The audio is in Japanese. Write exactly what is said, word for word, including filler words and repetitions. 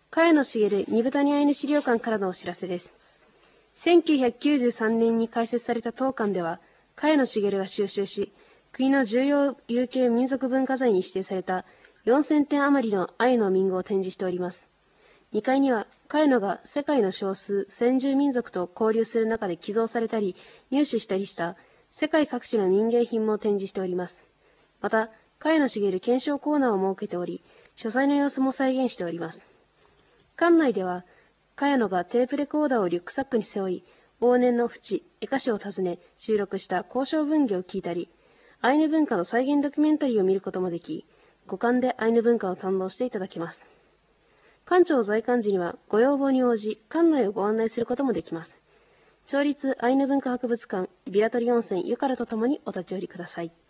茅野茂二部谷アイヌ資料館からのお知らせです。せんきゅうひゃくきゅうじゅうさんねんに開設された当館では、茅野茂が収集し、国の重要有形民族文化財に指定されたよんせんてん余りのアイヌの民具を展示しております。にかいには、茅野が世界の少数先住民族と交流する中で寄贈されたり、入手したりした世界各地の民芸品も展示しております。また、茅野茂検証コーナーを設けており、書斎の様子も再現しております。館内では、茅野がテープレコーダーをリュックサックに背負い、往年の淵、江歌詞を訪ね、収録した交渉文芸を聞いたり、アイヌ文化の再現ドキュメンタリーを見ることもでき、五感でアイヌ文化を堪能していただけます。館長在館時には、ご要望に応じ、館内をご案内することもできます。町立アイヌ文化博物館、ビラトリ温泉ゆからとともにお立ち寄りください。